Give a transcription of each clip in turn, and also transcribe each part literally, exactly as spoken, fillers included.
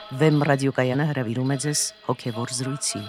Վեմ ռադիոկայանը հրավիրում է ձեզ հոգևոր զրույցի։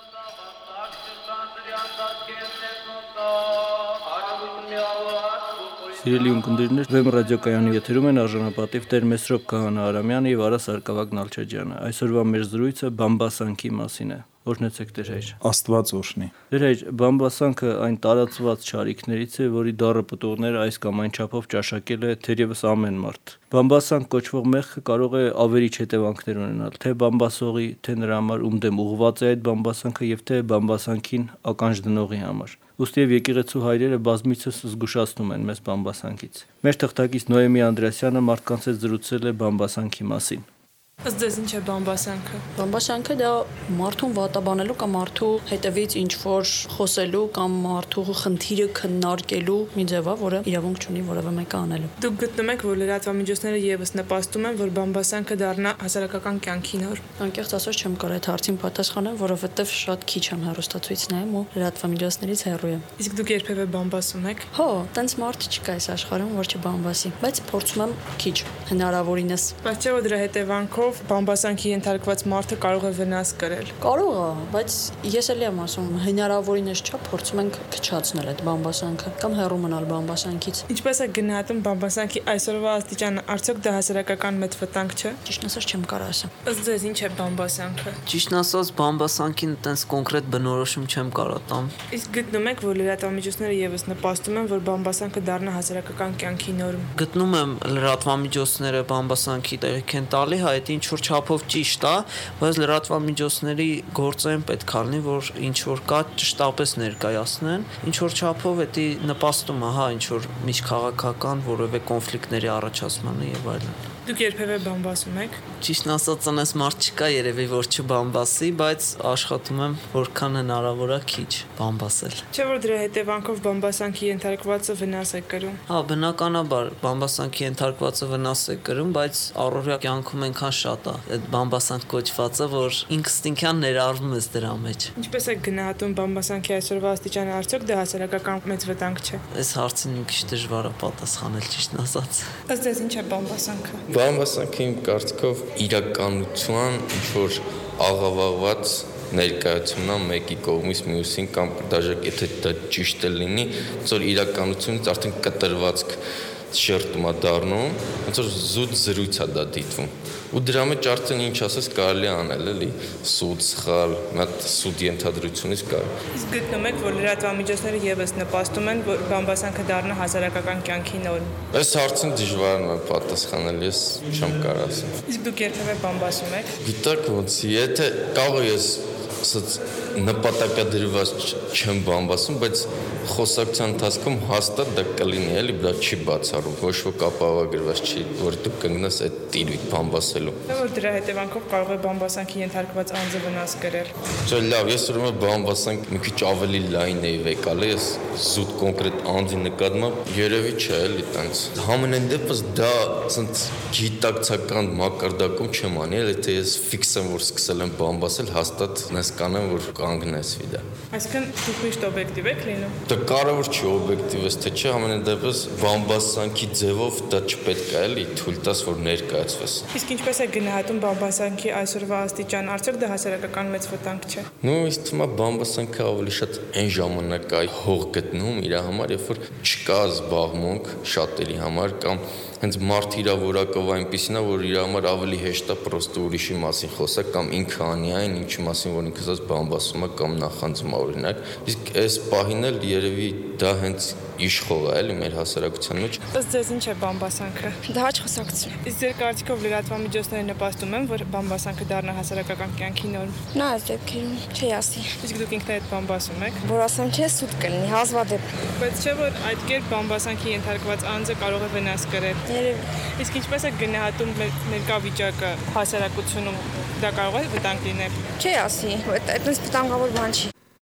Սիրելի ունկնդիրներ, Վեմ ռադիոկայանի եթերում են արժանապատիվ Տեր Մեսրոպ Քահանա Արամյանը եւ Արա Սարգսակ Նալչաջյանը։ Այսօրվա մեր զրույցը Բամբասանքի մասին է։ Օրհնեցեք Տեր հայր։ Աստված օրհնի։ Տեր հայր, Բամբասանքը այն տարածված չարիքներից է, որի դառը պտուղները այս կամ այն չափով ճաշակել է թերևս ամեն մարդ։ Բամբասանք կոչվող մեղքը կարող է ավերիչ հետևանքներ ունենալ, թե բամբասողի, թե նրա համար, ում դեմ ուղղված է այդ բամբասանքը, եւ թե բամբասանքին ականջ դնողի համար։ Ուստի եւ եկեղեցու հայրերը բազմիցս զգուշացնում են մեզ բամբասանքից։ Մեր թղթակից Նոեմի Անդրեասյանը մարդկանց հետ զրուցել է բամբասանքի մասին։ Ըստ ձեզ ինչ է բամբասանքը։ Բամբասանքը դա մարդուն վատաբանելու կամ մարդու հետևից ինչ որ խոսելու կամ մարդու խնդիրը քննարկելու մի ձև է, որը իրավունք չունի որևէ մեկը անելու։ Դուք գտնում եք, որ լրատվամիջոցները եւս նպաստում են, որ բամբասանքը դառնա հասարակական կյանքի նոր։ Անկեղծ ասած չեմ կարող այդ հարցին պատասխանել, որովհետև շատ քիչ եմ հեռուստացույց նայում ու լրատվամիջոցներից հեռու եմ։ Իսկ դուք երբևէ բամբասում եք։ Հո, տենց մարդ չկա այս աշխարհում, որ չբամբասի, բայց փորձում եմ քիչ հնարավորինս։ Բայց չէ՞ որ դրա հետևանքով բամբասանքի ենթարկված մարդը կարող է վնաս կրել։ Կարող է, բայց ես էլի եմ ասում, հնարավորինս չէ, փորձում ենք քչացնել այդ բամբասանքը կամ հեռու մնալ բամբասանքից։ Ինչպես է գնահատում բամբասանքի այսօրվա աստիճանը, արդյոք դա հասարակական մեծ վտանգ չէ։ Ճիշտ ասած չեմ կարող ասել։ Ըստ ձեզ ինչ է բամբասանքը։ Ճիշտ ասած բամբասանքին տենց կոնկրետ բնորոշում չեմ կարող տամ։ Իսկ գտնում եք, որ լրատվամիջոցները եւս նպաստում են, որ բամբասանքը դառնա հասարակական կյանքի նորմ։ Գտնում եմ լրատվամիջոցները բամբասանքի տեղիք են տալի, հա այդ ինչ որ չափով ճիշտ է, բայց լրատվամիջոցների գործը են պետք է լինի, որ ինչ որ կա ճշտապես ներկայացնեն, ինչ որ չափով էդի նպաստում է, հա, ինչ որ միջքաղաքական որևէ կոնֆլիկտների առաջացմանը եւ այլն։ Դուք երբևէ բամբասում եք։ Ճիշտն ասած, անես մարդ չկա երևի որ չբամբասի, բայց աշխատում եմ որքան հնարավոր է քիչ բամբասել։ Չէ՞ որ դրա հետևանքով բամբասանքի ենթարկվածը վնաս է կրում։ Հա, բնականաբար բամբասանքի ենթարկվածը վնաս է կրում, բայց առօրյա կյանքում այնքան շատ է այդ բամբասանք կոչվածը, որ ինստինկտիվ ներառվում ես դրա մեջ։ Ինչպես է գնահատում բամբասանքի այսօրվա աստիճանը, արդյոք դա հասարակական մեծ վտանգ չէ։ Այս հարցին մի քիչ դժվար է պատասխանել, ճիշտն ասած։ Ըստ ձեզ ինչ է բամբասանքը։ Բամբասանքը իմ կարծիքով իրականության ինչ որ աղավաղված ներկայացումն է մեկի կողմից մյուսին կամ դաժե եթե դա ճիշտ է լինի, ոնց որ իրականությունից արդեն կտրվածք շերտում է դառնում, ոնց որ զուտ զրույց է դա դիտվում։ Ու դրա մեջ արդեն ինչ ասես կարելի անել, էլի, սուտ, սխալ, մատ սուտ ենթադրությունից կար։ Իսկ գտնում եք, որ լրատվամիջոցները եւս նպաստում են, որ բամբասանքը դառնա հասարակական կյանքի նորմ։ Այս հարցին դժվար է պատասխանել, ես չեմ կարող ասել։ Իսկ դուք երբևէ բամբասում եք։ Գիտեք ոնց, եթե կարող ես ասած նպատակադրված չեմ բամբասում, բայց խոսակցության ընթացքում հաստատ դա կլինի, էլի, դա չի բացառում, ոչ ոք ապահովագրված չի, որ դու կընկնես այդ տիրույթ բամբասելու։ Թե որ դրա հետևանքով կարող է բամբասանքի ենթարկված անձը վնաս կրել։ Չէ, լավ, ես ուրեմն բամբասանք մի քիչ ավելի լայն էի վեկալ, ես զուտ կոնկրետ անձի նկատմամբ երևի չէ, էլի, տենց։ Համենայն դեպս դա ասած գիտակցական մակարդակում չեմ անի, էլ եթե ես ֆիքս եմ, որ սկսել եմ բամբասել, հաստատ ես կանեմ, որ կանգնեսվի դա։ Այսինքն դուք միշտ օբյեկտիվ եք լինում։ Դա կարևոր չի օբյեկտիվս, թե չէ, ամենայն դեպս բամբասանքի ձևով դա չպետք է էլի թույլ տաս, որ ներկայացվես։ Իսկ ինչպես է գնահատում բամբասանքի այսօրվա աստիճան, արդյոք դա հասարակական մեծ վտանգ չէ։ Նու ինձ թվում է բամբասանքը ավելի շատ այն ժամանակ է հող գտնում իր համար, երբ որ չկա զբաղմունք շատերի համար կամ հենց մարդ իր որակով այնպեսին է, որ իր համար ավելի հեշտ է պրոստը ուրիշի մասին խոսել կամ ինքը անի այն, ինչի մասին որ ինքը ասած բամբասում է կամ նախանձում է օրինակ։ Իսկ այս պահին էլ երևի դա հենց իշխող է էլի մեր հասարակության մեջ։ Ըստ ձեզ ինչ է բամբասանքը։ Դա հաճ խոսակցություն։ Իսկ ձեր կարծիքով լրատվամիջոցները նպաստում են, որ բամբասանքը դառնա հասարակական կյանքի նորմ։ Նա այս դեպքերում չի ասի։ Իսկ դուք ինքներդ բամբասում եք։ Որ ասեմ չէ, սուտ կլինի, հազվադեպ։ Բայց չէ որ այդ կերպ բամբասանքի ենթարկված անձը կարող է վնաս կրել։ Երևի։ Իսկ ինչպես է գնահատում ներկա վիճակը հասարակությունում, դա կարող է վտանգ լինել։ Չի ասի, այդպես վտանգավոր բան չի։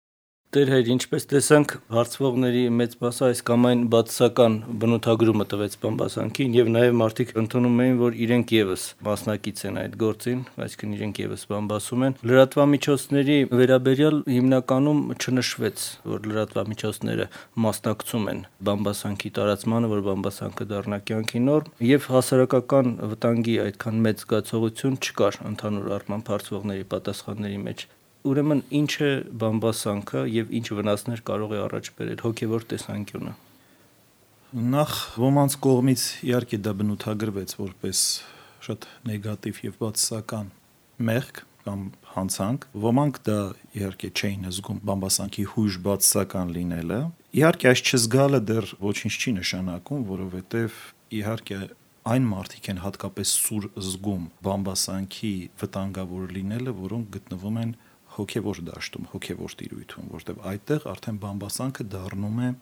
Տեր հայր, ինչպես տեսանք, հարցվողների մեծ մասը այս կամ այն բացասական բնութագրումը տվեց բամբասանքին եւ նաեւ մարդիկ ընդունում էին, որ իրենք եւս մասնակից են այդ գործին, այսինքն իրենք եւս բամբասում են։ Լրատվամիջոցների վերաբերյալ հիմնականում չնշվեց, որ լրատվամիջոցները մասնակցում են բամբասանքի տարածմանը, որ բամբասանքը դառնա կյանքի նորմ, եւ հասարակական վտանգի այդքան մեծ զգացողություն չկար ընդհանուր առմամբ հարցվողների պատասխանների մեջ։ Ուրեմն ինչ է բամբասանքը եւ ինչ վնասներ կարող է առաջ բերել հոգեվոր տեսանկյունը։ Նախ ոմանց կողմից իհարկե դա բնութագրվեց որպես շատ նեգատիվ եւ բացասական մեղք կամ հանցանք, ոմանք դա իհարկե չէին զգում բամբասանքի հույժ բացասական լինելը։ Իհարկե այս չզգալը դեռ ոչինչ չի նշանակում, որովհետեւ իհարկե այն մարդիկ են հատկապես սուր զգում բամբասանքի վտանգավոր լինելը, որոնք գտնվում են հոգևոր դաշտում, հոգևոր տիրույթում, որտեղ այդտեղ արդեն բամբասանքը դառնում է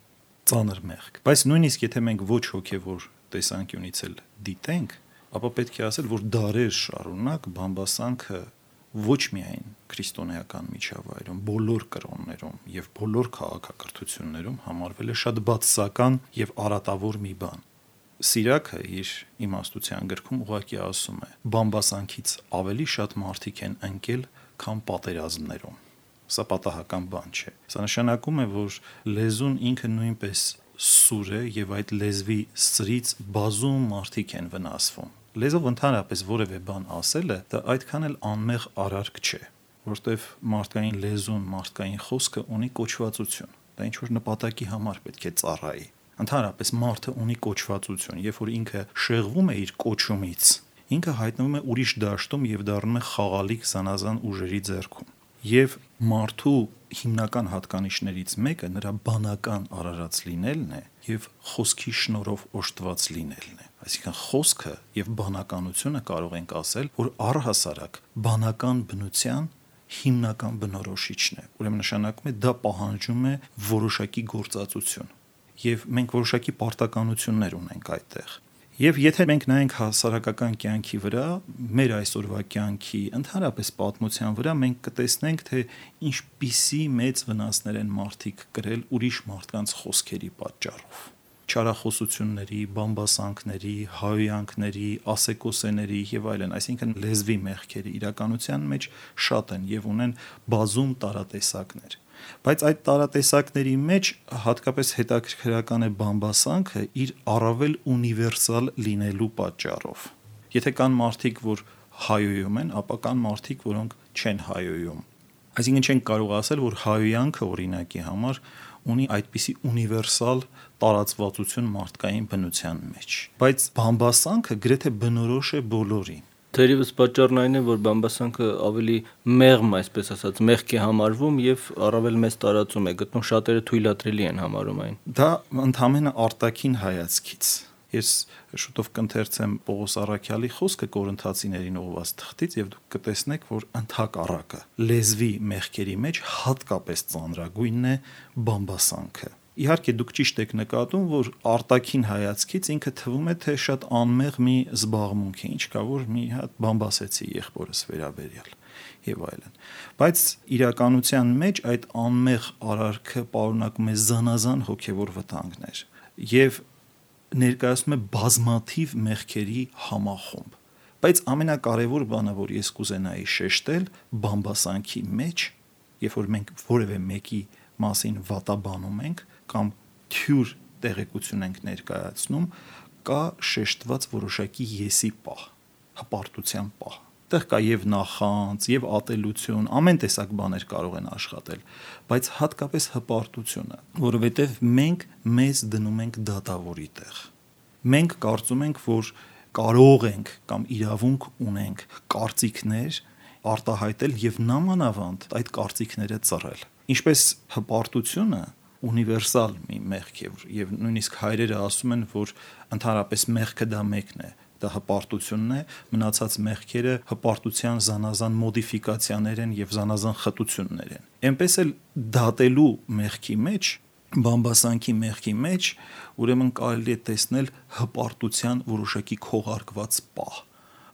ծանր մեղք։ Բայց նույնիսկ եթե մենք ոչ հոգևոր տեսանկյունից էլ դիտենք, ապա պետք է ասել, որ դարեր շարունակ բամբասանքը ոչ միայն քրիստոնեական միջավայրում, բոլոր կրոններում եւ բոլոր քաղաքակրթություններում համարվել է շատ բացասական եւ արատավոր մի բան։ Սիրակը իր իմաստության գրքում ուղղակի ասում է. բամբասանքից ավելի շատ մարդիկ են ընկել, քան պատերազմներում։ Սա պատահական բան չէ։ Սա նշանակում է, որ լեզուն ինքը նույնպես սուր է եւ այդ լեզվի սրից բազում մարդիկ են վնասվում։ Լեզվով ընդհանրապես որևէ բան ասելը դա այդքան էլ անմեղ արարք չէ, որտեվ մարդկային լեզուն, մարդկային խոսքը ունի կոչվածություն։ Դա ինչ որ նպատակի համար պետք է ծառայի։ Ընդհանրապես մարդը ունի կոչվածություն, երբ որ ինքը շեղվում է իր կոչումից, ինքը հայտնվում է ուրիշ դաշտում եւ դառնում է խաղալիք զանազան ուժերի ձեռքում։ Եվ մարդու հիմնական հատկանիշներից մեկը նրա բանական արարած լինելն է եւ խոսքի շնորհով օժտված լինելն է։ Այսինքն խոսքը եւ բանականությունը կարող ենք ասել, որ առհասարակ բանական բնության հիմնական բնորոշիչն է։ Ուրեմն նշանակում է դա պահանջում է որոշակի գործածություն եւ մենք որոշակի պարտականություններ ունենք այդտեղ։ Եվ եթե մենք նայենք հասարակական կյանքի վրա, մեր այսօրվա կյանքի ընդհանրապես պատմության վրա, մենք կտեսնենք, թե ինչպիսի մեծ վնասներ են մարդիկ կրել ուրիշ մարդկանց խոսքերի պատճառով։ Չարախոսությունների, բամբասանքների, հայոյանքների, ասեկոսեների եւ այլն, այսինքն լեզվի մեղքերի իրականության մեջ շատ են եւ ունեն բազում տարատեսակներ։ Բայց այդ տարատեսակների մեջ հատկապես հետաքրքրական է բամբասանքը իր առավել ունիվերսալ լինելու պատճառով։ Եթե կան մարդիկ, որ հայոյում են, ապա կան մարդիկ, որոնք չեն հայոյում։ Այսինքն չենք կարող ասել, որ հայոյանքը օրինակի համար ունի այդպիսի ունիվերսալ տարածվածություն մարդկային բնության մեջ։ Բայց բամբասանքը գրեթե բնորոշ է բոլորին։ Թերևս պատճառն այն է, որ բամբասանքը ավելի մեղմ, այսպես ասած, մեղք է համարվում եւ առավել մեծ տարածում է գտնում, շատերը թույլատրելի են համարում այն։ Դա ընդհանրապես արտաքին հայացքից։ Ես շուտով կընթերցեմ Պողոս Առաքյալի խոսքը Կորինթացիներին ուղղված թղթից եւ դուք կտեսնեք, որ ընդհակառակը լեզվի մեղքերի մեջ հատկապես ծանրագույնն է բամբասանքը։ Իհարկե դուք ճիշտ եք նկատում, որ արտաքին հայացքից ինքը թվում է, թե շատ անմեղ մի զբաղմունք է, ինչ կա որ մի հատ բամբասեցի եղբորս վերաբերյալ եւ այլն։ Բայց իրականության մեջ այդ անմեղ արարքը պարունակում է զանազան հոգեվոր վտանգներ եւ ներկայացնում է բազմաթիվ մեղքերի համախումբ։ Բայց ամենակարևոր բանը, որ ես կուզենայի շեշտել բամբասանքի մեջ, երբ որ մենք որևէ մեկի մասին վատաբանում ենք կամ թյուր տեղեկություն ենք ներկայացնում, կա շեշտված որոշակի եսի պահ, հպարտության պահ։ Այդտեղ կա եւ նախանց, եւ ատելություն, ամեն տեսակ բաներ կարող են աշխատել, բայց հատկապես հպարտությունը, որովհետեւ մենք մեզ դնում ենք դատավորի տեղ։ Մենք կարծում ենք, որ կարող ենք կամ իրավունք ունենք կարծիքներ արտահայտել եւ նամանավանդ այդ կարծիքները ծռել։ Ինչպես հպարտությունը ունիվերսալ մի մեղք է եւ նույնիսկ հայրերը ասում են, որ ընդհանրապես մեղքը դա մեկն է, դա հպարտությունն է, մնացած մեղքերը հպարտության զանազան մոդիֆիկացիաներ են եւ զանազան խտություններ են։ Էնպես էլ դատելու մեղքի մեջ, բամբասանքի մեղքի մեջ, ուրեմն կարելի է տեսնել հպարտության որոշակի քողարկված պահ,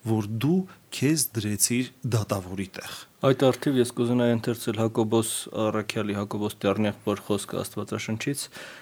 որ դու քեզ դրեցիր դատավորի տեղ։ Այդ արդիվ ես կուզենայի ընթերցել Հակոբոս Առաքյալի Հակոբոս Տերնեղբոր խոսքը Աստվածաշնչից,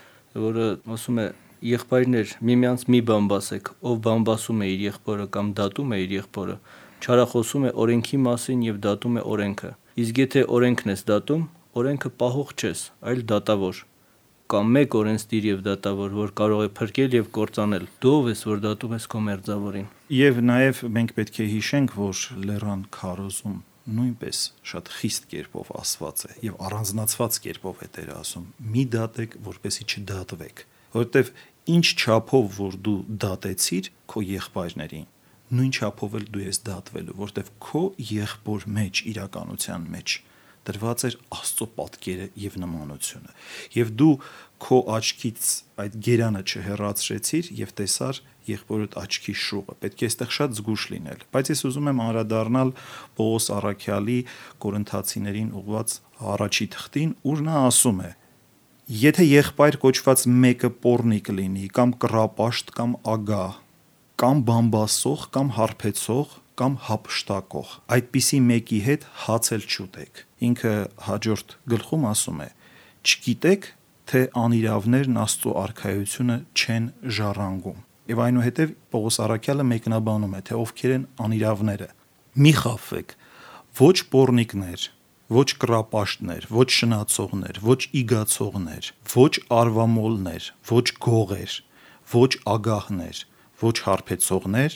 որը ասում է. «Եղբայրներ, միմյանց մի բան բասեք, ով բամբասում է իր եղբորը կամ դատում է իր եղբորը, չարախոսում է օրենքի մասին եւ դատում է օրենքը։ Իսկ եթե օրենքն ես դատում, օրենքը պահող չես, այլ դատավոր։ Կամ մեկ օրենսդիր եւ դատավոր, որ կարող է փրկել եւ կործանել։ Դու ով ես, որ դատում ես քո մերձավորին»։ Եվ նաեւ մենք պետք է հիշենք, որ Լեռան քարոզում նույնպես շատ խիստ կերպով ասված է եւ առանձնացված կերպով է Տերը ասում. «Մի դատեք, որպեսզի չդատվեք», որովհետեւ ինչ չափով որ դու դատեցիր քո եղբայրներին, նույն չափով էլ դու ես դատվելու, որովհետեւ քո եղբոր մեջ իրականության մեջ դրված էր Աստծո պատկերը եւ նմանությունը։ Եվ դու քո աչքից այդ գերանը չհեռացրեցիր եւ տեսար եղբորդ աչքի շուղը։ Պետք է այստեղ շատ զգուշ լինել։ Բայց ես ուզում եմ անդրադառնալ Պողոս Առաքյալի Կորինթացիներին ուղված առաջի թղթին, ուր նա ասում է. «Եթե եղբայր կոչված մեկը պոռնիկ լինի, կամ կռապաշտ, կամ ագահ, կամ բամբասող, կամ հարբեցող, կամ հափշտակող, այդպիսի մեկի հետ հաց էլ չուտեք»։ Ինքը հաջորդ գլխում ասում է. «Չգիտեք, թե անիրավներն Աստծո արքայությունը չեն ժառանգում»։ Եվ այնուհետև Պողոս Առաքյալը մեկնաբանում է, թե ովքեր են անիրավները։ Մի խաբվեք, ոչ պոռնիկներ, ոչ կռապաշտներ, ոչ շնացողներ, ոչ իգացողներ, ոչ արվամոլներ, ոչ գողեր, ոչ ագահներ, ոչ հարբեցողներ,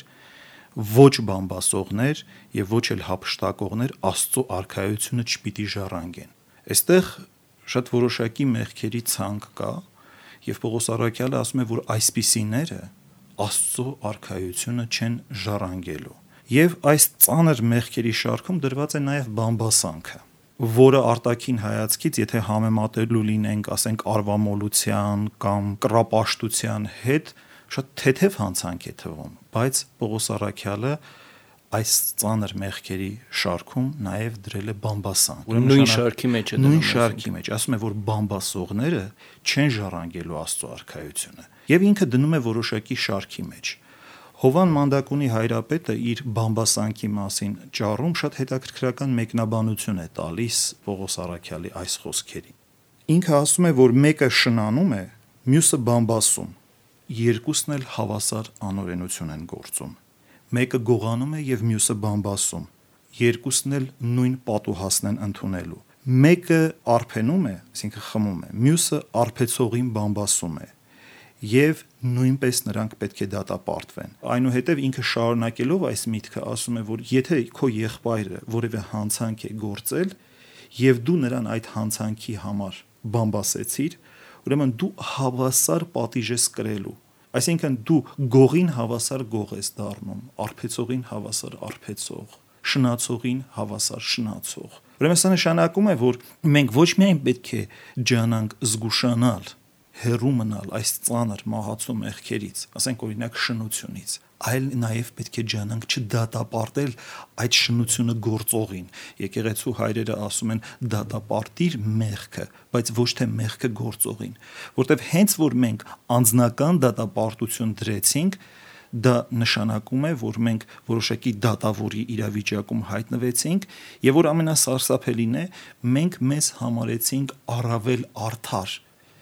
ոչ բամբասողներ եւ ոչ էլ հափշտակողներ Աստծո արքայությունը չպիտի ժառանգեն։ Այստեղ շատ որոշակի մեղքերի ցանկ կա, եւ Պողոս Առաքյալը ասում է, որ այսպիսիները Աստծո արքայությունը չեն ժառանգելու։ Եվ այս ծանր մեղքերի շարքում դրված է նաեւ բամբասանքը, որը արտաքին հայացքից, եթե համեմատելու լինենք, ասենք արվամոլության կամ կռապաշտության հետ, շատ թեթև հանցանք է թվում, բայց Պողոս Առաքյալը այս ծանր մեղքերի շարքում նաև դրել է բամբասանք։ Նույն շարքի մեջ է նույն շարքի մեջ, ասում է, որ բամբասողները չեն ժառանգելու Աստծո արքայությունը։ Եվ ինքը դնում է որոշակի շարքի մեջ։ Հովան Մանդակունի հայրապետը իր բամբասանքի մասին ճառում շատ հետաքրքրական մեկնաբանություն է տալիս Պողոս Առաքյալի այս խոսքերի։ Ինքը ասում է, որ մեկը շնանում է, մյուսը բամբասում, երկուսն էլ հավասար անօրենություն են գործում։ Մեկը գողանում է եւ մյուսը բամբասում, երկուսն էլ նույն պատուհասն են ընդունելու։ Մեկը արփենում է, այսինքն խմում է, մյուսը արփեցողին բամբասում է, եւ նույնպես նրանք պետք է դատապարտվեն։ Այնուհետև ինքը շարունակելով այս միտքը ասում է, որ եթե քո եղբայրը որևէ հանցանք է գործել եւ դու նրան այդ հանցանքի համար բամբասեցիր, ուրեմն դու հավասար պատիժ ես կրելու։ Այսինքն դու գողին հավասար գող ես դառնում, արփեցողին հավասար արփեցող, շնացողին հավասար շնացող։ Ուրեմն սա նշանակում է, որ մենք ոչ միայն պետք է ջանանք զգուշանալ, հեռու մնալ այս ծանր մահացու մեղքերից, ասենք օրինակ շնությունից, այլ նաև պետք է ջանանք չդատապարտել այդ շնությունը գործողին։ Եկեղեցու հայրերը ասում են դատապարտիր մեղքը, բայց ոչ թե մեղքը գործողին, որտեղ հենց որ մենք անձնական դատապարտություն դրեցինք, դա նշանակում է, որ մենք որոշակի դատավորի իրավիճակում հայտնվեցինք, եւ որ ամենասարսափելին է, մենք մեզ համարեցինք առավել արդար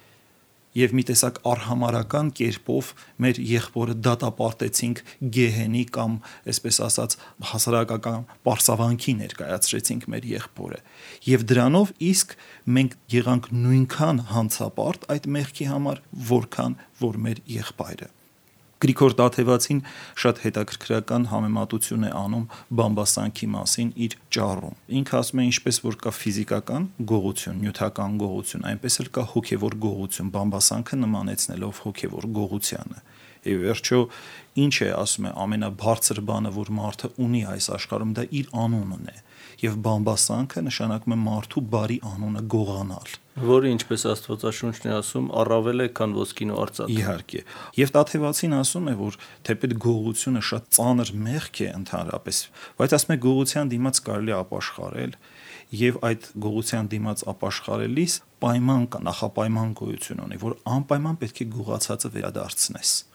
եւ մի տեսակ արհամարական կերպով մեր եղբորը դատապարտեցինք գեհենի կամ այսպես ասած հասարակական պարսավանքի ներկայացրեցինք մեր եղբորը եւ դրանով իսկ մենք եղանք նույնքան հանցապարտ այդ մեղքի համար, որքան որ մեր եղբայրը։ Գրիգոր Տաթևացին շատ հետաքրքրական համեմատություն է անում բամբասանքի մասին իր ճառում։ Ինքը ասում է, ինչպես որ կա ֆիզիկական գողություն, նյութական գողություն, այնպես էլ կա հոգևոր գողություն, բամբասանքը նմանեցնելով հոգևոր գողությանը։ Եվ վերջո ինչ է ասում է ամենաբարձր բանը, որ մարդը ունի այս աշխարհում, դա իր անունն է։ Եվ բամբասանքը նշանակում է մարդու բարի անունը գողանալ, որը ինչպես Աստվածաշունչն է ասում, առավել է, քան ոսկին ու արծաթը։ Իհարկե։ Եվ Տաթևացին ասում է, որ թեպետ գողությունը շատ ծանր մեղք է ընդհանրապես, բայց ասում է գողության դիմաց կարելի է ապաշխարել, եւ այդ գողության դիմաց ապաշխարելիս պայման կա, նախապայման գոյություն ունի, որ անպայման պետք է գողացածը վերադարձնես։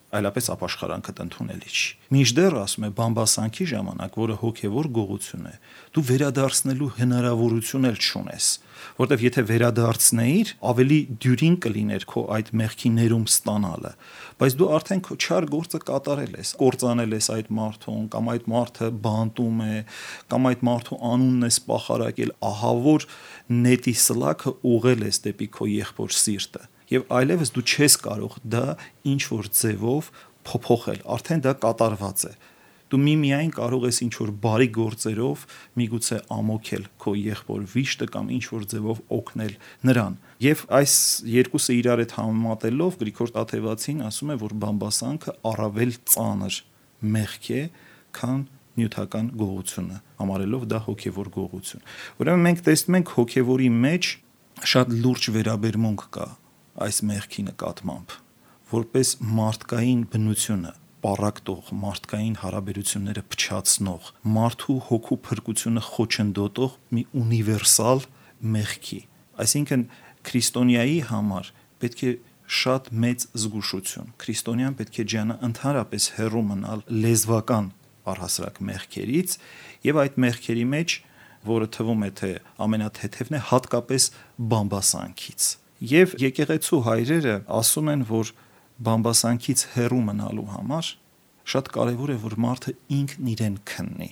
այլապես ապաշխարանքդ ընդունելի չի։ Մինչդեռ ասում է բամբասանքի ժամանակ, որը հոգևոր գողություն է, դու վերադարձնելու հնարավորություն էլ չունես, որտեվ եթե վերադարձնեիր, ավելի դյուրին կլիներ քո այդ մեղքի ներում ստանալը, բայց դու արդեն քո չար գործը կատարել ես, կործանել ես այդ մարդուն, կամ այդ մարդը բանտում է, կամ այդ մարդու անունն ես պախարակել, ահա որ նետի սլաքը ուղղել ես դեպի քո եղբոր սիրտը, եւ այլևս դու չես կարող դա ինչ որ ձևով փոփոխել, արդեն դա կատարված է։ Դու միմիայն կարող ես ինչ որ բարի գործերով միգուցե ամոքել քո եղբոր վիշտը կամ ինչ որ ձևով օգնել նրան։ Եվ այս երկուսը իրար հետ համեմատելով Գրիգոր Տաթևացին ասում է, որ բամբասանքը առավել ծանր մեղք է, քան նյութական գողությունը, համարելով դա հոգևոր գողություն։ Ուրեմն մենք տեսնում ենք հոգևորի մեջ շատ լուրջ վերաբերմունք կա այս մեղքի նկատմամբ, որպես մարդկային բնությունը պարակտող, մարդկային հարաբերությունները փչացնող, մարդու հոգու փրկությունը խոչընդոտող մի ունիվերսալ մեղքի։ Այսինքն քրիստոնյայի համար պետք է շատ մեծ զգուշություն։ Քրիստոնյան պետք է ջանը ընդհանրապես հեռու մնալ լեզվական առհասարակ մեղքերից եւ այդ մեղքերի մեջ, որը թվում է թե ամենաթեթևն է, հատկապես բամբասանքից։ Եվ եկեղեցու հայրերը ասում են, որ բամբասանքից հեռու մնալու համար շատ կարևոր է, որ մարդը ինքն իրեն քննի։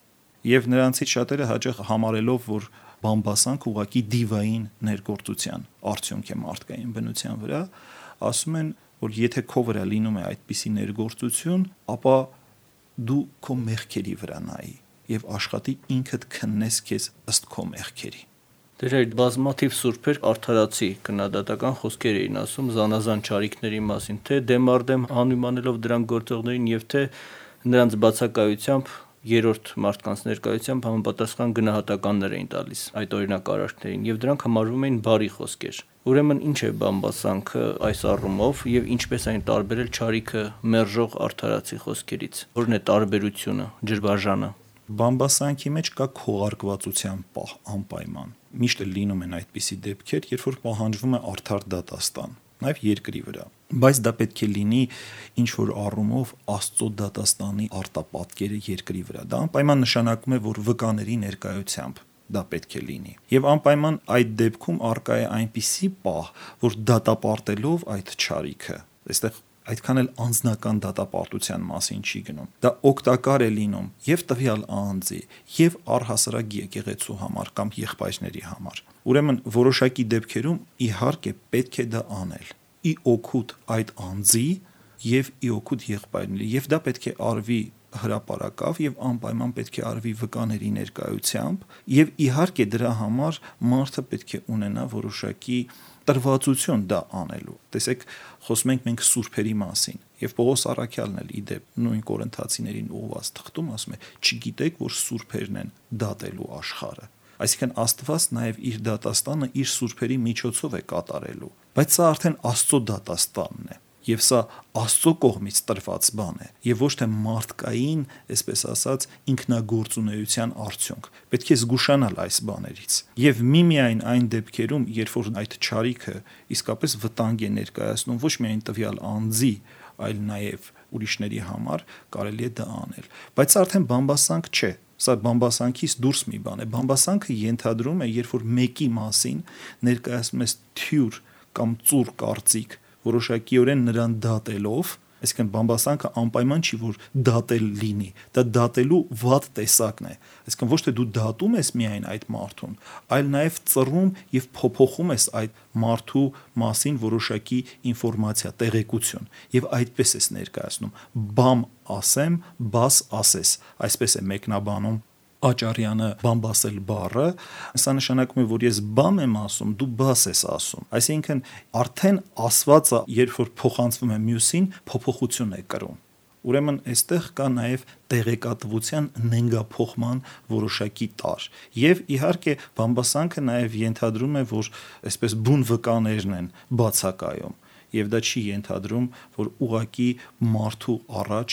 Եվ նրանցից շատերը հաճախ համարելով, որ բամբասանք ուղղակի դիվային ներգործության արդյունք է մարդկային բնության վրա, ասում են, որ եթե քո վրա լինում է այդպիսի ներգործություն, ապա դու քո մեղքերի վրա նայի եւ աշխատի ինքդ քննես քեզ ըստ քո մեղքերի։ Դեր այդ բազմաթիվ սուրբեր արդարացի քննադատական խոսքեր էին ասում զանազան ճարիքների մասին, թե դեմարդեմ հանումանելով դրանք գործողներին եւ թե նրանց բացակայությամբ երրորդ մարդկանց ներկայությամբ համապատասխան գնահատականներ էին տալիս այդ օրինակարարքներին եւ դրանք համարվում էին բարի խոսքեր։ Ուրեմն ինչ է բամբասանքը այս առումով եւ ինչպես այն տարբերել ճարիքը մերժող արդարացի խոսքերից։ Որն է տարբերությունը, ջրբաժանը։ Բամբասանքի մեջ կա քողարկվածության պահ անպայման։ Միշտ լինում են այդպիսի դեպքեր, երբ որ պահանջվում է արդար դատաստան, նաև երկրի վրա։ Բայց դա պետք է լինի ինչ որ առումով Աստծո դատաստանի արտապատկերը երկրի վրա։ Դա անպայման նշանակում է, որ վկաների ներկայությամբ դա պետք է լինի։ Եվ անպայման այդ դեպքում արկա է այնպիսի պահ, որ դատապարտելով այդ ճարիքը, այստեղ այդքան էլ անձնական դատապարտության մասին չի գնում։ Դա օգտակար է լինում եւ տվյալ անձի, եւ առհասարակ եկեղեցու համար կամ եղբայրների համար։ Ուրեմն որոշակի դեպքերում իհարկե պետք է դա անել՝ ի օգուտ այդ անձի եւ ի օգուտ եղբայրների, եւ դա պետք է արվի հրապարակավ եւ անպայման պետք է արվի վկաների ներկայությամբ, եւ իհարկե դրա համար մարդը պետք է ունենա որոշակի տրվածություն դա անելու։ Տեսեք, խոսում ենք մենք սուրբերի մասին, եւ Պողոս առաքյալն էլ ի դեպ նույն Կորինթացիներին ուղված թղթում ասում է. «Չգիտեք, որ սուրբերն են դատելու աշխարհը»։ Այսինքն Աստված նաեւ իր դատաստանը իր սուրբերի միջոցով է կատարելու, բայց սա արդեն Աստծո դատաստանն է։ Եվ սա Աստծո կողմից տրված բան է եւ ոչ թե մարդկային, այսպես ասած, ինքնագործունեության արդյունք։ Պետք է զգուշանալ այս բաներից։ Եվ միմիայն այն դեպքերում, երբ որ այդ ճարիքը իսկապես վտանգ է ներկայացնում ոչ միայն տվյալ անձի, այլ նաեւ ուրիշների համար, կարելի է դա անել։ Բայց արդեն բամբասանք չէ։ Սա բամբասանքից դուրս մի բան է։ Բամբասանքը ենթադրում է, երբ որ մեկի մասին ներկայացնում ես թյուր կամ ծուռ կարծիք, որոշակիորեն նրան դատելով, այսինքն բամբասանքը անպայման չի, որ դատել լինի, դա դատելու վատ տեսակն է։ Այսինքն ոչ թե դու դատում ես միայն այդ մարդուն, այլ նաև ծռում եւ փոփոխում ես այդ մարդու մասին որոշակի ինֆորմացիա, տեղեկություն, եւ այդպես ես ներկայացնում։ Բամ ասեմ, բաս ասես, այսպես է մեկնաբանում Աճարյանը բամբասել բառը, սա նշանակում է, որ ես բամ եմ ասում, դու բաս ես ասում։ Այսինքն արդեն ասվածը, երբ որ փոխանցվում է մյուսին, փոփոխություն է կրում։ Ուրեմն այստեղ կա նաև տեղեկատվության նենգափոխման որոշակի տար։ Եվ իհարկե բամբասանքը նաև ենթադրում է, որ այսպես բուն վկաներն են բացակայում, եւ դա չի ենթադրում, որ ուղակի մարդու առաջ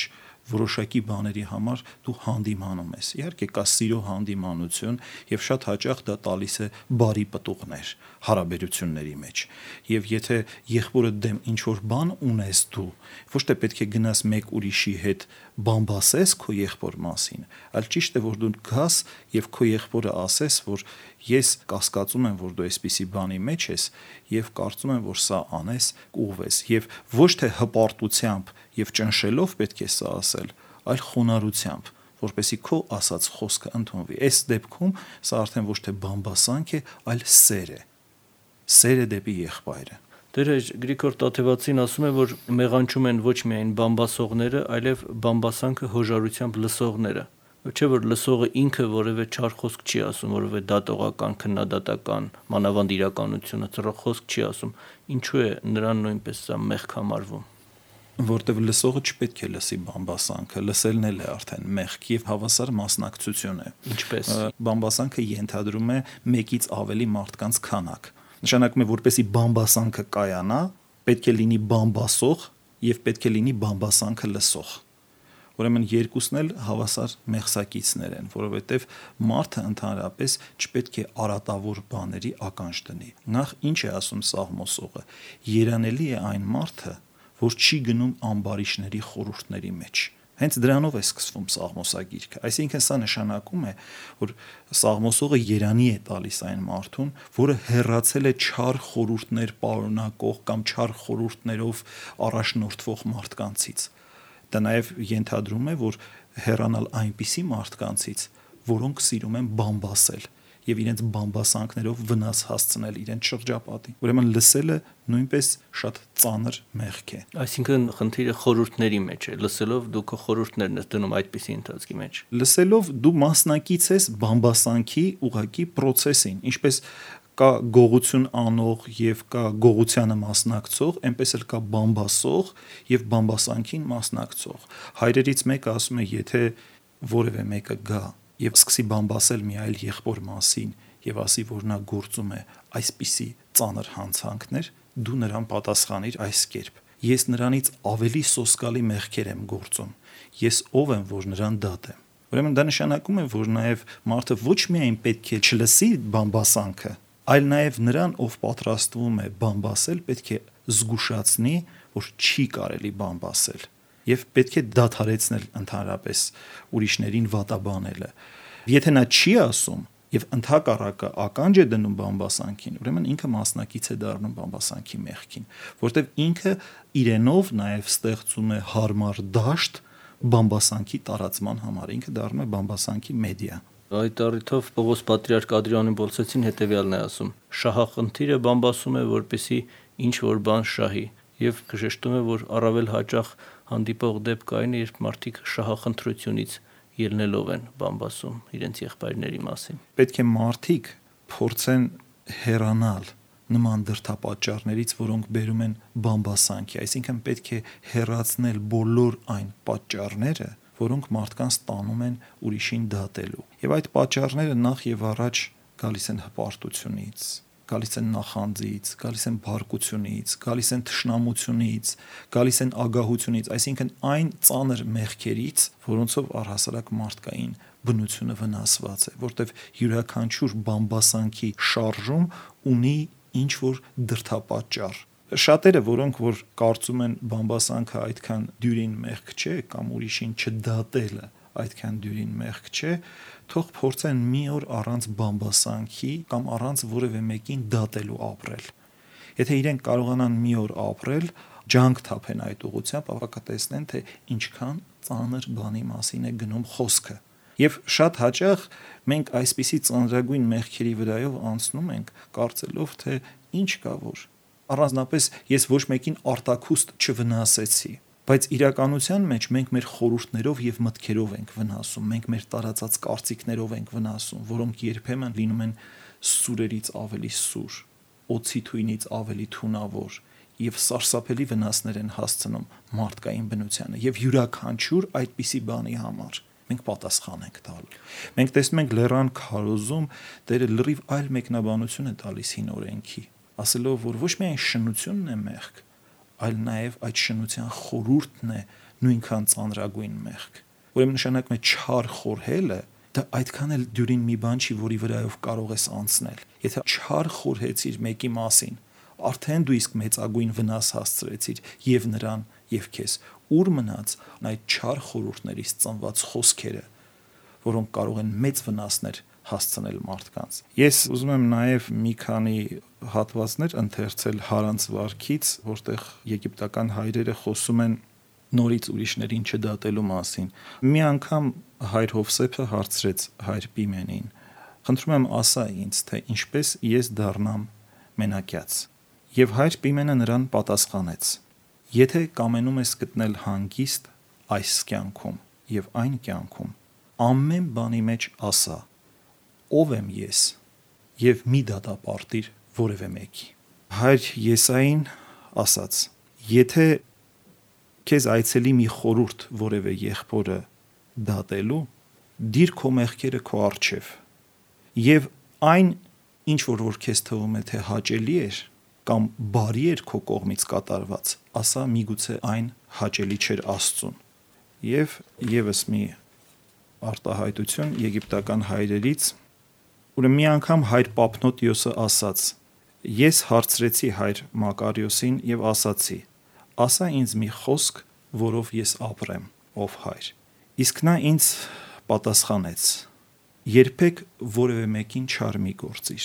որոշակի բաների համար դու հանդիմանում ես։ Իհարկե կա սիրո հանդիմանություն եւ շատ հաճախ դա տալիս է բարի պտուղներ հարաբերությունների մեջ։ Եվ եթե եղբորը դեմ ինչ որ բան ունես դու, ոչ թե պետք է գնաս մեկ ուրիշի հետ բամբասես քո եղբոր մասին, այլ ճիշտ է որ դու գաս եւ քո եղբորը ասես, որ ես կասկածում եմ, որ դու այսպիսի բանի մեջ ես եւ կարծում եմ, որ սա անես, կուղվես եւ ոչ թե հպարտությամբ եւ ճնշելով պետք է սա ասել, այլ խոնարհությամբ, որպեսզի քո ասած խոսքը ընդունվի։ Այս դեպքում սա արդեն ոչ թե բամբասանք է, այլ սեր է։ Սեր է դեպի եղբայրը։ Դեր Գրիգոր Տաթևացին ասում է, որ մեղանչում են ոչ միայն բամբասողները, այլև բամբասանքը հոժարությամբ լսողները։ Չէ՞ որ լսողը ինքը որևէ չար խոսք չի ասում, որևէ դատողական, քննադատական, մանավանդ իրականությունը ծռող խոսք չի ասում։ Ինչու է նրան նույնպես սա մեղք համարվում։ Որտեվ լսողը չպետք է լսի բամբասանքը, լսելն էլ է արդեն մեղք եւ հավասար մասնակցություն է։ Ինչպես բամբասանքը ենթադրում է մեկից ավելի մարդկանց քանակ։ Նշանակում է, որպեսի բամբասանքը կայանա, պետք է լինի բամբասող եւ պետք է լինի բամբասանքը լսող։ Ուրեմն երկուսն էլ հավասար մեղսակիցներ են, որովհետև մարդը ընդհանրապես չպետք է արատավոր բաների ականջ դնի։ Նախ ինչ է ասում Սաղմոսողը։ Երանելի է այն մարդը, որ չի գնում ամբարիշների խորհուրդների մեջ։ Հենց դրանով է սկսվում Սաղմոսագիրքը։ Այսինքն սա նշանակում է, որ Սաղմոսողը երանի է տալիս այն մարդուն, որը հեռացել է չար խորհուրդներ պարունակող կամ չար խորհուրդներով առաջնորդվող մարդկանցից։ Դա նաև ենթադրում է, որ հեռանալ այնպիսի մարդկանցից, որոնք սիրում են բամբասել եւ իրենց բամբասանքներով վնաս հասցնել իրենց շրջապատին։ Ուրեմն լսելը նույնպես շատ ծանր մեղք է։ Այսինքն խնդիրը խորհուրդների մեջ է։ Լսելով դու քո խորհուրդներն ես դնում այդպիսի ընթացքի մեջ։ Լսելով դու մասնակից ես բամբասանքի ուղղակի process-ին, ինչպես կա գողություն անող եւ կա գողությանը մասնակցող, այնպես էլ կա բամբասող եւ բամբասանքին մասնակցող։ Հայրերից մեկը ասում է, եթե որևէ մեկը գա եւ սկսի բամբասել մի այլ եղբոր մասին եւ ասի, որ նա գործում է այսպիսի ծանր հանցանքներ, դու նրան պատասխանիր այս կերպ. ես նրանից ավելի սոսկալի մեղքեր եմ գործում, ես ով եմ, որ նրան դատեմ։ Ուրեմն դա նշանակում է, որ նաեւ մարդը ոչ միայն պետք է չլսի բամբասանքը, այլ նաև նրան, ով պատրաստվում է բամբասել, պետք է զգուշացնի, որ չի կարելի բամբասել եւ պետք է դադարեցնել ընդհանրապես ուրիշներին վատաբանելը։ Եթե նա չի ասում եւ ընդհակառակը ականջ է դնում բամբասանքին, ուրեմն ինքը մասնակից է դառնում բամբասանքի մեղքին, որտեւ ինքը իրենով նաև ստեղծում է հարմար դաշտ բամբասանքի տարածման համար, ինքը դառնում է բամբասանքի մեդիա։ Այդ առիթով Պողոս Պատրիարք Ադրիան Բոլսեցին հետևյալն է ասում. շահախնդիրը բամբասում է, որպեսի ինչ որ բան շահի, եւ կշեշտում է, որ առավել հաճախ հանդիպող դեպք այն է, երբ մարդիկ շահախնդրությունից ելնելով են բամբասում իրենց եղբայրների մասին։ Պետք է մարդիկ փորձեն հեռանալ նման դրդապատճառներից, որոնք բերում են բամբասանքի, այսինքն պետք է հեռացնել բոլոր այն պատճառները, որոնք մարդկանց տանում են ուրիշին դատելու։ Եվ այդ պատճառները նախ եւ առաջ գալիս են հպարտությունից, գալիս են նախանձից, գալիս են բարկությունից, գալիս են թշնամությունից, գալիս են ագահությունից, այսինքն այն ծանր մեղքերից, որոնցով առհասարակ մարդկային բնությունը վնասված է, որտեղ յուրաքանչյուր բամբասանքի շարժում ունի ինչ որ դրդապատճառ։ Շատերը, որոնք որ կարծում են բամբասանքը այդքան դյուրին մեղք չէ կամ ուրիշին չդատելը այդքան դյուրին մեղք չէ, թող փորձեն մի օր առանց բամբասանքի կամ առանց որևէ մեկին դատելու ապրել։ Եթե իրենք կարողանան մի օր ապրել, ջանք թափեն այդ ուղղությամբ, ապա կտեսնեն, թե ինչքան ծանր բանի մասին է գնում խոսքը։ Եվ շատ հաճախ մենք այսպիսի ծանրագույն մեղքերի վրայով անցնում ենք, կարծելով, թե ինչ կա որ առանձնապես ես ոչ մեկին արտաքուստ չվնասեցի, բայց իրականության մեջ մենք մեր խորհուրդներով եւ մտքերով ենք վնասում, մենք մեր տարածած կարծիքներով ենք վնասում, որոնք երբեմն լինում են սուրերից ավելի սուր, օձի թույնից ավելի թունավոր եւ սարսափելի վնասներ են հասցնում մարդկային բնությանը եւ յուրաքանչյուր այդպիսի բանի համար մենք պատասխան ենք տալու։ Մենք տեսնում ենք Լեռան քարոզում Տերը լրիվ այլ մեկնաբանություն է տալիս հին օրենքի, ասելով, որ ոչ միայն շնությունն է մեղք, այլ նաև այդ շնության խորհուրդն է նույնքան ծանրագույն մեղք։ Ուրեմն նշանակում է չար խորհելը դա այդքան էլ դյուրին մի բան չի, որի վրայով կարող ես անցնել։ Եթե չար խորհեցիր մեկի մասին, արդեն դու իսկ մեծագույն վնաս հասցրեցիր եւ նրան եւ քեզ։ Ուր մնաց այդ չար խորհուրդներից ծնված խոսքերը, որոնք կարող են մեծ վնասներ հասցնել մարդկանց։ Ես ուզում եմ նաեւ մի քանի հատվածներ ընթերցել Հարանց վարքից, որտեղ եգիպտական հայրերը խոսում են նորից ուրիշներին չդատելու մասին։ Մի անգամ հայր Հովսեփը հարցրեց հայր Պիմենին. «Խնդրում եմ ասա ինձ, թե ինչպես ես դառնամ մենակյաց»։ Եվ հայր Պիմենը նրան պատասխանեց. «Եթե կամենում ես գտնել հանգիստ այս կյանքում եւ այն կյանքում, ամեն բանի մեջ ասա. ով եմ ես եւ մի դատապարտիր որևէ մեկի»։ Հայր Եսային ասաց. «Եթե քեզ այցելի մի խորուրդ որևէ եղբորը դատելու, դիր քո մեղքերը քո առջև եւ այն ինչ որ որ քեզ թվում է թե հաճելի էր կամ բարի էր քո կողմից կատարված, ասա միգուցե այն հաճելի չէր Աստծուն»։ Եվ եւս մի արտահայտություն եգիպտական հայրերից, ուրեմն մի անգամ հայր Պապնոտիոսը ասաց. «Ես հարցրեցի հայր Մակարիոսին եւ ասացի. ասա ինձ մի խոսք, որով ես ապրեմ, ով հայր»։ Իսկ նա ինձ պատասխանեց. «Երբեք որևէ մեկին չար մի գործիր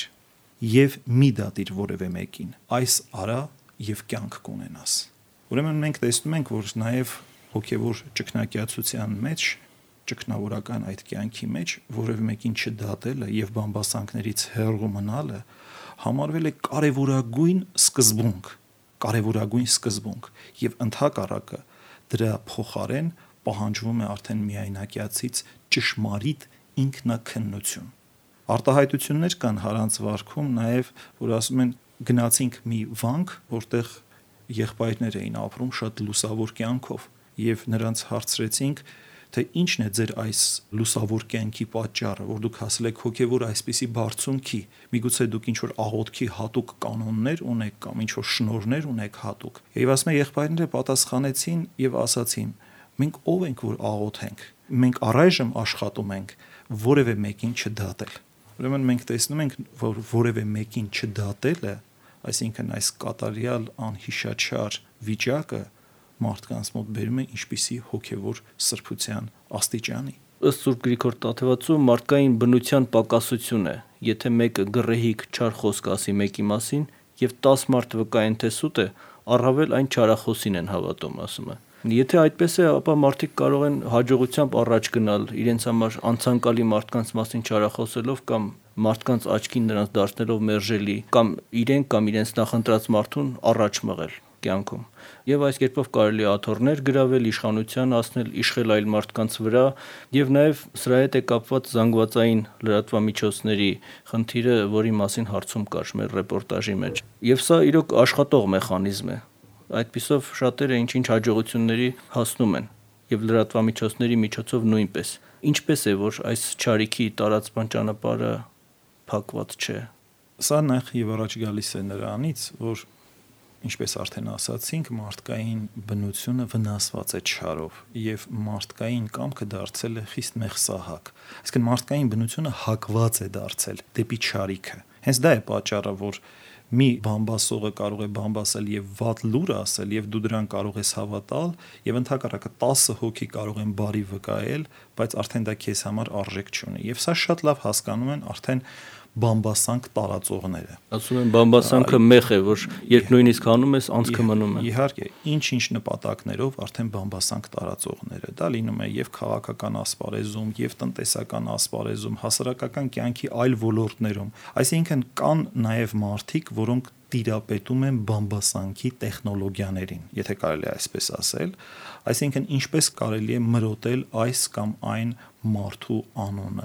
եւ մի դատիր որևէ մեկին, այս արա եւ կյանք կունենաս»։ Ուրեմն մենք տեսնում ենք, որ նաեւ հոգեվոր ճգնակյացության մեջ, ճգնավորական այդ կյանքի մեջ որևէ մեկին չդատելը եւ բամբասանքներից հեռու մնալը համարվել է կարևորագույն սկզբունք, կարևորագույն սկզբունք եւ ընդհակառակը դրա փոխարեն պահանջվում է արդեն միայնակյացից ճշմարիտ ինքնակնություն։ Արտահայտություններ կան Հարանց վարքում նաև, որ ասում են գնացինք մի վանք, որտեղ եղբայրներ էին ապրում շատ լուսավոր կյանքով եւ նրանց հարցրեցինք, թե ինչն է ձեր այս լուսավոր կյանքի պատճառը, որ դուք հասել եք հոգեվոր այսպիսի բարձունքի, միգուցե դուք ինչ որ աղոթքի հատուկ կանոններ ունեք կամ ինչ որ շնորհներ ունեք հատուկ։ Եվ ասում է եղբայրները պատասխանեցին եւ ասացին. մենք ով ենք որ աղոթենք, մենք առայժմ աշխատում ենք որևէ մեկին չդատել։ Ուրեմն մենք տեսնում ենք, որ որևէ մեկին չդատելը, այսինքն այս կատարյալ անհիշաչար վիճակը մարդկանց մոտ բերում է ինչպիսի հոգևոր սրբության աստիճանի։ Ըստ Սուրբ Գրիգոր Տաթևացու մարդկային բնության պակասություն է, եթե մեկը գռեհիկ չար խոսք ասի մեկի մասին եւ տասը մարդ վկայեն թե սուտ է, առավել այն չարախոսին են հավատում, ասում է։ Եթե այդպես է, ապա մարդիկ կարող են հաջողությամբ առաջ գնալ իրենց համար անցանկալի մարդկանց մասին չարախոսելով կամ մարդկանց աչքին նրանց դարձնելով մերժելի կամ իրենք կամ իրենց նախընտրած մարդուն առաջ մղել կյանքում։ Եվ այս կերպով կարելի է աթոռներ գրավել, իշխանության հասնել, իշխել այլ մարդկանց վրա եւ նաեւ սրա հետ է կապված զանգվածային լրատվամիջոցների խնդիրը, որի մասին հարցում կար մեր ռեպորտաժի մեջ։ Եվ սա իրոք աշխատող մեխանիզմ է։ Այդպիսով շատերը ինչ-ինչ հաջողությունների հասնում են եւ լրատվամիջոցների միջոցով նույնպես։ Ինչպես է, որ այս ճարիքի տարածման ճանապարհը փակված չէ։ Սա նախ եւ առաջ գալիս է նրանից, որ ինչպես արդեն ասացինք, մարդկային բնությունը վնասված է չարով եւ մարդկային կամքը դարձել է խիստ մեղսահակ։ Այսինքն մարդկային բնությունը հակված է դարձել դեպի չարիքը։ Հենց դա է պատճառը, որ մի բամբասողը կարող է բամբասել եւ վատ լուր ասել եւ դու դրան կարող ես հավատալ եւ ընդհակառակը տասը հոգի կարող են բարի վկայել, բայց արդեն դա քեզ համար արժեք չունի։ Եվ սա շատ լավ հասկանում են արդեն բամբասանք տարածողները։ Ասում են բամբասանքը մեղ է, որ երբ նույնիսկ հանում ես, անցքը մնում է։ Իհարկե, ինչ-ինչ նպատակներով արդեն բամբասանք տարածողները։ Դա լինում է եւ քաղաքական ասպարեզում, եւ տնտեսական ասպարեզում, հասարակական կյանքի այլ ոլորտներում։ Այսինքն կան նաեւ մարդիկ, որոնք տիրապետում են բամբասանքի տեխնոլոգիաներին, եթե կարելի է այսպես ասել, այսինքն ինչպես կարելի է մրոտել այս կամ այն մարդու անունը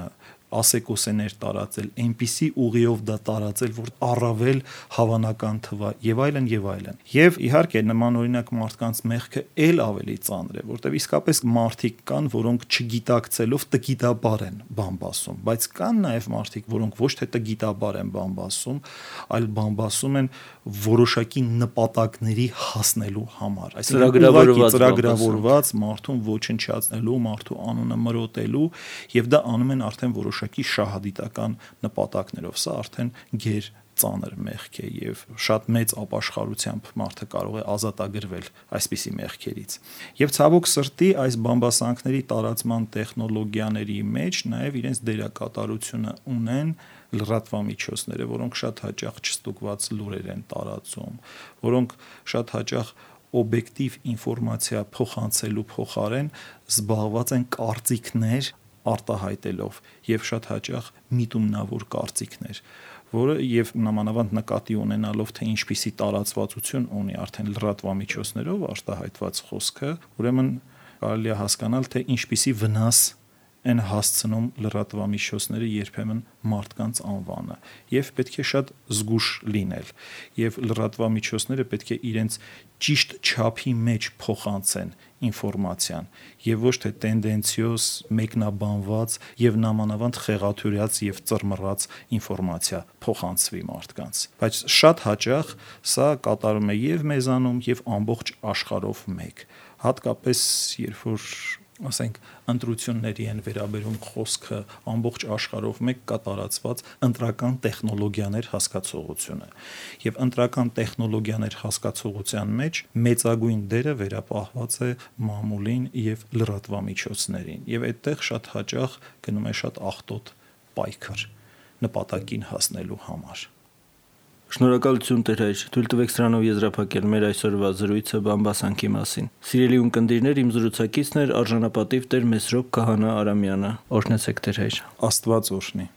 ասեկոսեներ տարածել, այնպիսի ուղիով դա տարածել, որ առավել հավանական թվա եւ այլն եւ այլն։ Եվ իհարկե նման օրինակ մարդկանց մեղքը ել ավելի ծանր է, որտեղ իսկապես մարդիկ կան, որոնք չգիտակցելով տգիտաբար են բամբասում, բայց կան նաեւ մարդիկ, որոնք ոչ թե տգիտաբար են բամբասում, այլ բամբասում են որոշակի նպատակների հասնելու համար, այսինքն ծրագրավորված մարդուն ոչնչացնելու, մարդու անունը մրոտելու, եւ դա անում են արդեն որոշակի շահադիտական նպատակներով։ Սա արդեն գեր ծանր մեղք է եւ շատ մեծ ապաշխարությամբ մարդը կարող է ազատագրվել այսպիսի մեղքերից։ Եվ ցավոք սրտի այս բամբասանքների տարածման տեխնոլոգիաների մեջ նաեւ իրենց դերակատարությունը ունեն լրատվամիջոցները, որոնք շատ հաճախ չստուգված լուրեր են տարածում, որոնք շատ հաճախ օբյեկտիվ ինֆորմացիա փոխանցելու փոխարեն զբաղված են կարծիքներ արտահայտելով եւ շատ հաճախ միտումնավոր կարծիքներ, որը եւ նամանավանդ նկատի ունենալով թե ինչպիսի տարածվածություն ունի արդեն լրատվամիջոցներով արտահայտված խոսքը, ուրեմն կարելի է հասկանալ թե ինչպիսի վնաս են հասցնում լրատվամիջոցները երբեմն մարդկանց անվանը եւ պետք է շատ զգուշ լինել եւ լրատվամիջոցները պետք է իրենց ճիշտ չափի մեջ փոխանցեն ինֆորմացիան եւ ոչ թե տենդենցիոզ մեկնաբանված եւ նամանավանդ խեղաթյուրած եւ ծռմռած ինֆորմացիա փոխանցվի մարդկանց, բայց շատ հաճախ սա կատարում է եւ մեզանում եւ ամբողջ աշխարհով մեկ, հատկապես երբ որ ասենք ընտրությունների են վերաբերում խոսքը ամբողջ աշխարհով մեկ կա տարածված ընտրական տեխնոլոգիաներ հասկացողությունը եւ ընտրական տեխնոլոգիաներ հասկացողության մեջ մեծագույն դերը վերապահված է մամուլին եւ լրատվամիջոցներին եւ այդտեղ շատ հաճախ գնում է շատ աղտոտ պայքար նպատակին հասնելու համար։ Շնորհակալություն Տեր հայր, թույլ տվեք սրանով եզրափակել մեր այսօրվա զրույցը բամբասանքի մասին։ Սիրելի ունկնդիրներ, իմ զրուցակիցն էր արժանապատիվ Տեր Մեսրոպ Քահանա Արամյանը։ Օրհնեցեք Տեր հայր։ Աստված օրհնի։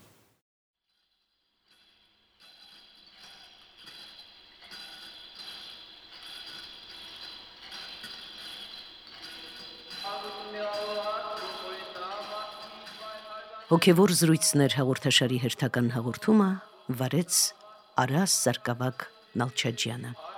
Հոգևոր զրույցներ հաղորդաշարի հերթական հաղորդումը վարեց Արաս Սարգսակ Նալչաջյանը։